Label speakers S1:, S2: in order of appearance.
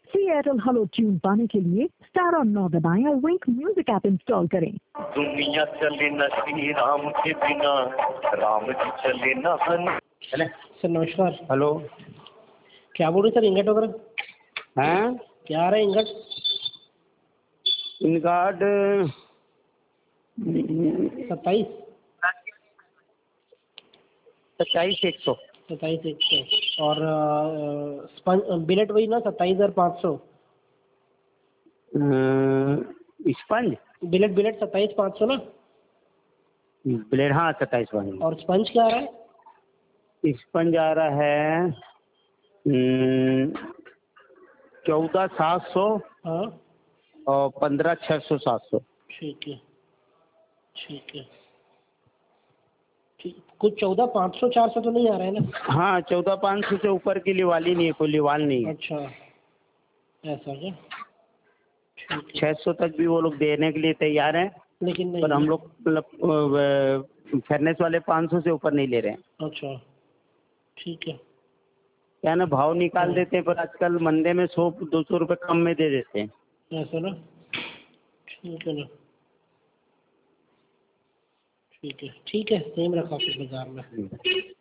S1: Free Airtel hello tune पाने के लिए स्टार और 9 दबाएं और विंक म्यूजिक ऐप इंस्टॉल करें।
S2: दुनिया चले न श्री राम के बिना, राम जी चले न
S3: चले सर। नमस्कार।
S4: हेलो,
S3: क्या बोल रहे सर? इंगट वगैरह
S4: हैं?
S3: क्या आ रहा है इंगट?
S4: इनकार्ड
S3: 27 27,100 और बिलेट वही ना 27,500।
S4: स्पंज
S3: बिलेट 27,500 ना।
S4: ब्लेड, हाँ 27
S3: और स्पंज क्या आ रहा है?
S4: स्पंज आ रहा है 14,700
S3: हाँ
S4: और 15,600 700।
S3: ठीक है ठीक है ठीक। कुछ 14,500 400 तो नहीं आ रहा है ना?
S4: हाँ 14,500 से ऊपर की लिवाली नहीं है, कोई लिवाल नहीं है।
S3: अच्छा ऐसा क्या? ठीक है।
S4: 600 तक भी वो लोग देने के लिए तैयार हैं,
S3: लेकिन नहीं
S4: पर हम लोग मतलब फेयरनेस वाले 500 से ऊपर नहीं ले रहे हैं।
S3: अच्छा ठीक है।
S4: क्या ना, भाव निकाल देते हैं, पर आजकल मंदे में 100-200 रुपये कम में दे देते हैं।
S3: ऐसा ना। ठीक है ना। ठीक है सेम रखा फिर बाजार में।